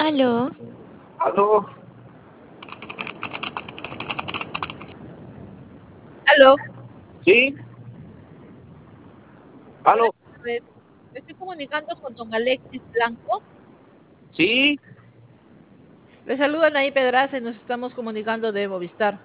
Aló, ¿Aló? Aló, ¿Sí? buenas ¿Aló? tardes. Me estoy comunicando con don Alexis Blanco. ¿Sí? Le saluda Naí Pedraza y nos estamos comunicando de Movistar.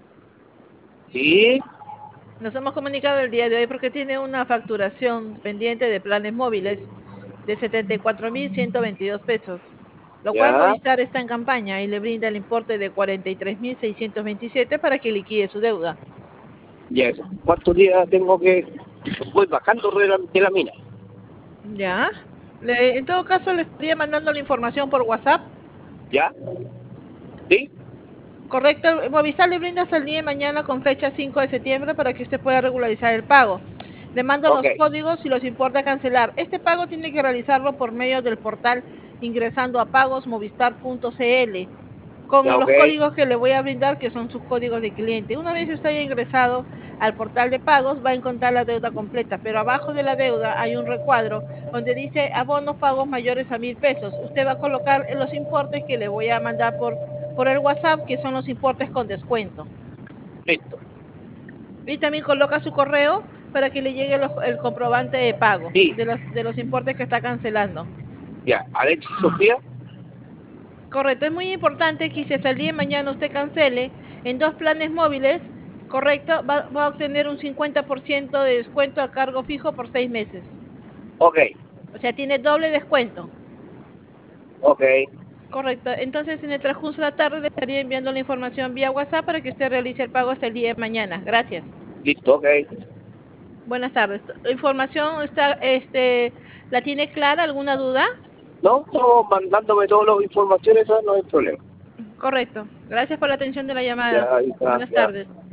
¿Sí? Nos hemos comunicado el día de hoy porque tiene una facturación pendiente de planes móviles de 74.122 pesos, lo cual ¿Ya? Movistar está en campaña y le brinda el importe de 43.627 para que liquide su deuda. ¿Ya? ¿Cuántos días tengo que...? Voy bajando de la mina. ¿Ya? En todo caso, le estaría mandando la información por WhatsApp. ¿Ya? ¿Sí? Correcto, Movistar le brinda hasta el día de mañana con fecha 5 de septiembre para que usted pueda regularizar el pago. Le mando Ok. los códigos y los importa cancelar. Este pago tiene que realizarlo por medio del portal ingresando a pagosmovistar.cl Ya, con ok. los códigos que le voy a brindar, que son sus códigos de cliente. Una vez usted haya ingresado al portal de pagos, va a encontrar la deuda completa, pero abajo de la deuda hay un recuadro donde dice abonos pagos mayores a 1.000 pesos. Usted va a colocar los importes que le voy a mandar por el WhatsApp, que son los importes con descuento. Listo. Y también coloca su correo para que le llegue el comprobante de pago Sí. de los importes que está cancelando. Ya. Alexis Sofía. Correcto, es muy importante que si hasta el día de mañana usted cancele en 2 planes móviles, correcto, va a obtener un 50% de descuento a cargo fijo por 6 meses. Ok. O sea, tiene doble descuento. Ok. Correcto, entonces en el transcurso de la tarde le estaría enviando la información vía WhatsApp para que usted realice el pago hasta el día de mañana. Gracias. Listo, ok. Buenas tardes. ¿La información la tiene clara? ¿Alguna duda? No, no, mandándome todas las informaciones, eso no hay problema. Correcto. Gracias por la atención de la llamada. Ya, ahí está, Buenas ya. tardes.